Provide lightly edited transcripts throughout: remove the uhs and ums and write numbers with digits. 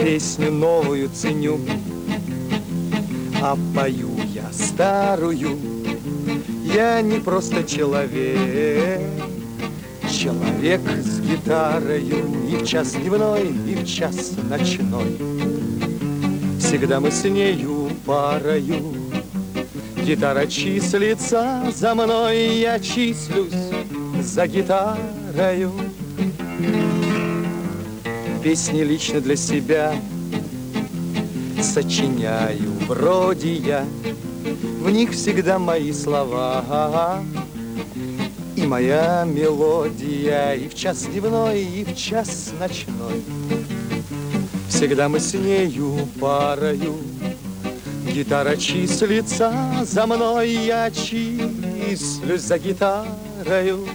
Песню новую ценю, а пою я старую. Я не просто человек, человек с гитарою. И в час дневной, и в час ночной всегда мы с нею парою. Гитара числится за мной, я числюсь за гитарою. Песни лично для себя сочиняю, вроде я. В них всегда мои слова и моя мелодия. И в час дневной, и в час ночной всегда мы с нею парою. Гитара числится за мной, я числюсь за гитарою.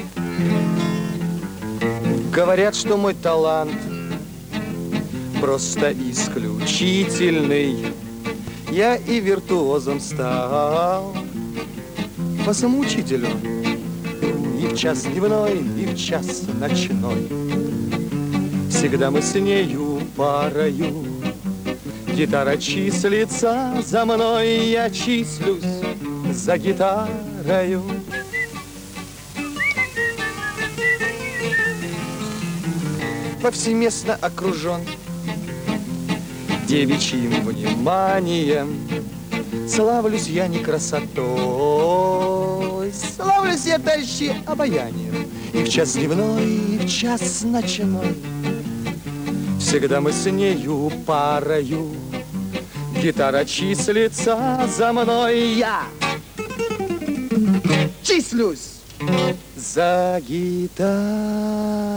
Говорят, что мой талант просто исключительный. Я и виртуозом стал по самоучителю. И в час дневной, и в час ночной всегда мы с нею парою. Гитара числится за мной, я числюсь за гитарою. Повсеместно окружен девичьим вниманием. Славлюсь я не красотой, славлюсь я тащи обаянием. И в час дневной, и в час ночной всегда мы с нею парою. Гитара числится за мной, я числюсь за гитарою.